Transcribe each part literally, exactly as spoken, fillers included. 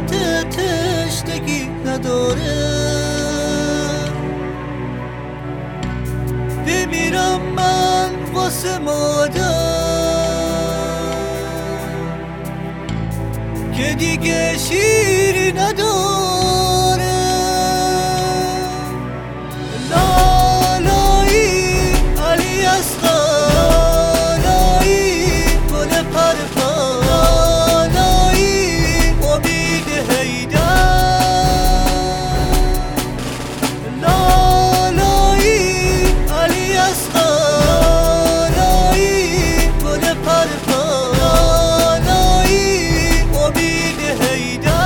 حسرت تشنگی نداره. بمیرم من واسه مادر که دیگه شیری نداره. لالایی علی اصغر، لالایی گل پرپر، لالایی امید حیدر، لالایی علی اصغر، لالایی گل پرپر، لالایی امید حیدر.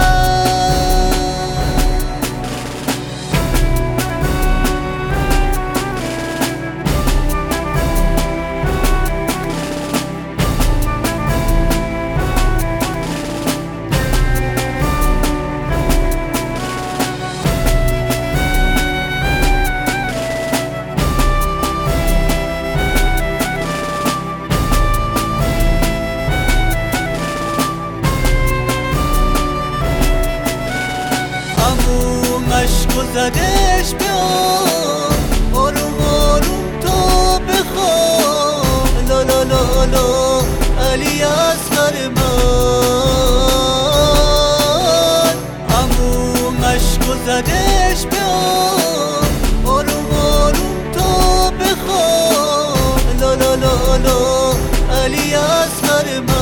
عشق زدش به آن، آروم آروم تو بخواه. لا لا لا لا علی اصغر من، عموم عشق زدش به آن، آروم آروم تو بخواه. لا لا لا لا علی اصغر من.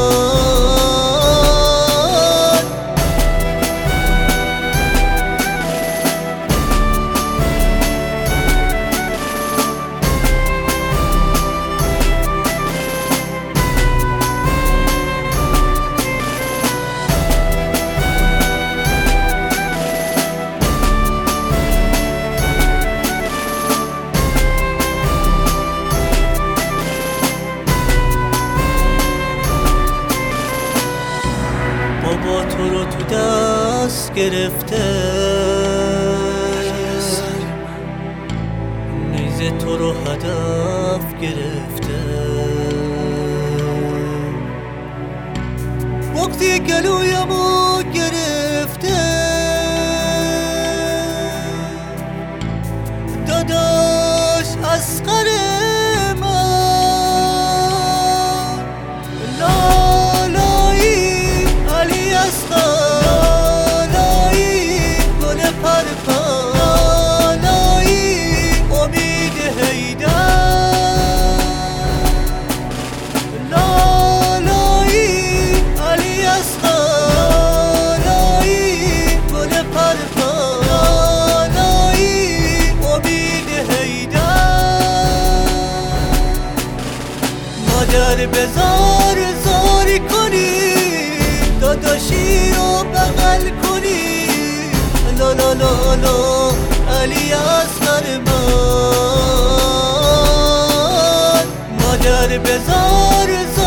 بابا تو رو تو دست گرفته، نیزه تو رو هدف گرفته. وقتی گلویمو گرفته، داداش اصغر من، لالایی علی اصغر، لالایی گل پرپر، لالایی امید حیدر، لالایی علی اصغر، لالایی گل پرپر، لالایی امید حیدر. مادر بذار زاری کنی، داداشی رو بغل کنی. لا لا لا لا علی اصغر من، مادر بذار